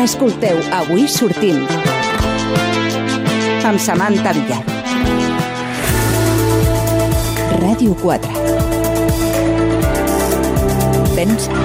Escolteu Avui sortim amb Samantha Villar. Ràdio 4. Pensa.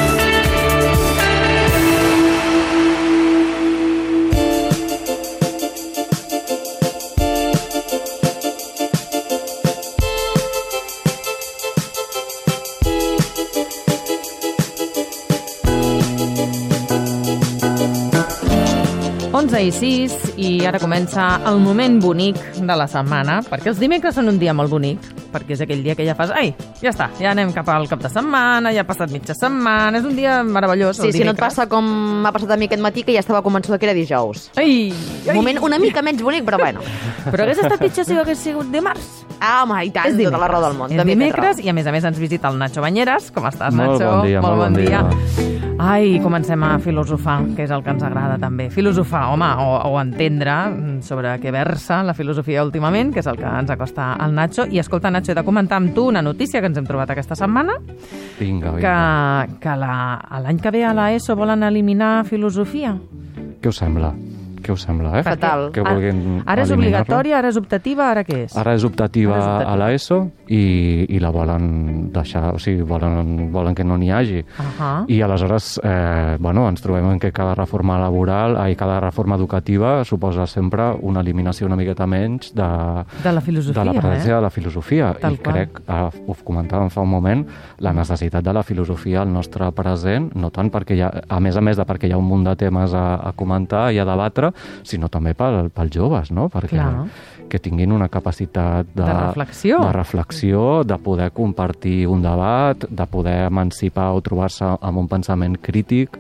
I 6, i ara comença el moment bonic de la setmana, perquè els dimecres són un dia molt bonic, perquè és aquell dia que ja fas, ai, ja està, ja anem cap al cap de setmana, ja ha passat mitja setmana, és un dia meravellós, sí, el dimecres. Si no et passa com m'ha passat a mi aquest matí, que ja estava convençuda que era dijous. Un moment una mica menys bonic, però bueno. Però hagués estat pitjor si hagués sigut dimarts. Ah, home, i tant, tota la raó del món. És dimecres, i a més ens visita el Nacho Banyeres. Com estàs, Nacho? Molt bon dia. Ai, comencem a filosofar, que és el que ens agrada també. Filosofar, home, o entendre sobre què versa la filosofia últimament, que és el que ens acosta al Nacho. I escolta, Nacho, he de comentar amb tu una notícia que ens hem trobat aquesta setmana. Vinga. Que l'any que ve a l'ESO volen eliminar filosofia. Què us sembla? Què us sembla, Fatal. Ara és obligatòria, ara és optativa, ara què és? Ara és optativa a l'ESO i la volen deixar, o sigui, volen que no n'hi hagi. I aleshores, ens trobem que cada reforma cada reforma educativa suposa sempre una eliminació una miqueta menys de la filosofia, de la presència de la filosofia. Tal I crec, ho comentàvem fa un moment, la necessitat de la filosofia al nostre present, no tant perquè a més perquè hi ha un munt de temes a comentar i a debatre, sinó també pels joves, no? Perquè que tinguin una capacitat de reflexió, de poder compartir un debat, de poder emancipar o trobar-se amb un pensament crític,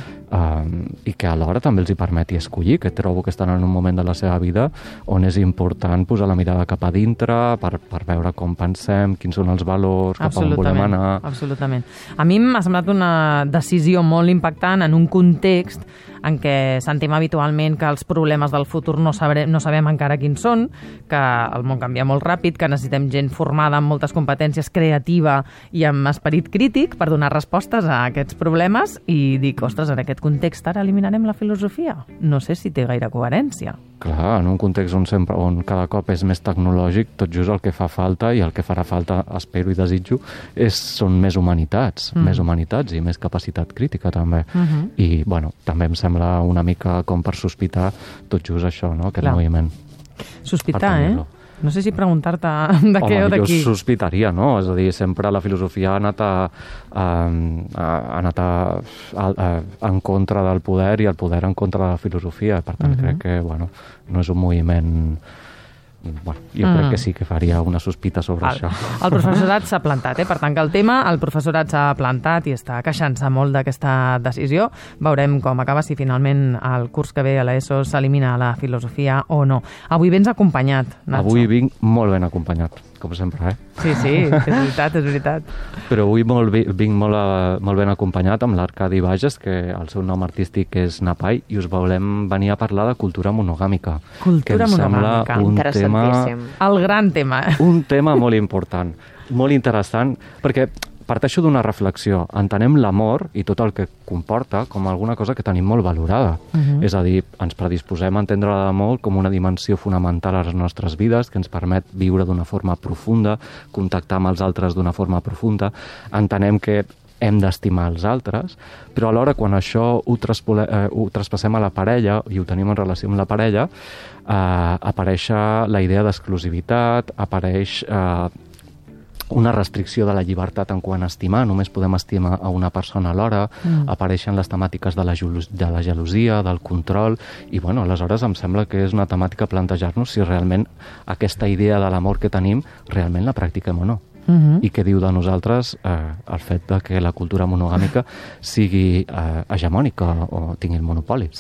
i que alhora també els hi permeti escollir, que trobo que estan en un moment de la seva vida on és important posar la mirada cap a dintre per veure com pensem, quins són els valors, cap a on volem anar. Absolutament. A mi m'ha semblat una decisió molt impactant en un context en què sentim habitualment que els problemes del futur no sabem encara quins són, que el món canvia molt ràpid, que necessitem gent formada amb moltes competències, creativa i amb esperit crític per donar respostes a aquests problemes, i dic, ostres, en aquest context ara eliminarem la filosofia? No sé si té gaire coherència. Clar, en un context on cada cop és més tecnològic, tot just el que fa falta i el que farà falta, espero i desitjo, són més humanitats i més capacitat crítica també. I, també em sembla una mica com per sospitar tot just això, no?, aquest moviment. Sospitar, No sé si preguntar-te de què o d'aquí. Jo sospitaria, no? És a dir, sempre la filosofia ha anat en contra del poder i el poder en contra de la filosofia. Per tant, crec que, no és un moviment... jo crec que sí que faria una sospita sobre això. El professorat s'ha plantat, per tant que el professorat s'ha plantat i està queixant-se molt d'aquesta decisió. Veurem com acaba, si finalment el curs que ve a l'ESO s'elimina la filosofia o no. Avui vens acompanyat, Nacho. Avui vinc molt ben acompanyat, com sempre, Sí, és veritat. Però avui vinc molt ben acompanyat amb l'Arcadi Bages, que el seu nom artístic és Napai, i us volem venir a parlar de cultura monogàmica. Cultura monogàmica. Interessantíssim. El gran tema. Un tema molt important, molt interessant, perquè parteixo d'una reflexió. Entenem l'amor i tot el que comporta com alguna cosa que tenim molt valorada. És a dir, ens predisposem a entendre l'amor com una dimensió fonamental a les nostres vides, que ens permet viure d'una forma profunda, contactar amb els altres d'una forma profunda. Entenem que hem d'estimar els altres, però alhora quan això ho traspassem a la parella i ho tenim en relació amb la parella, apareix la idea d'exclusivitat, apareix una restricció de la llibertat en quant a estimar, només podem estimar a una persona alhora, apareixen les temàtiques de la gelosia, del control, i aleshores em sembla que és una temàtica plantejar-nos si realment aquesta idea de l'amor que tenim realment la practiquem o no. I què diu de nosaltres el fet de que la cultura monogàmica sigui hegemònica o tingui el monopoli.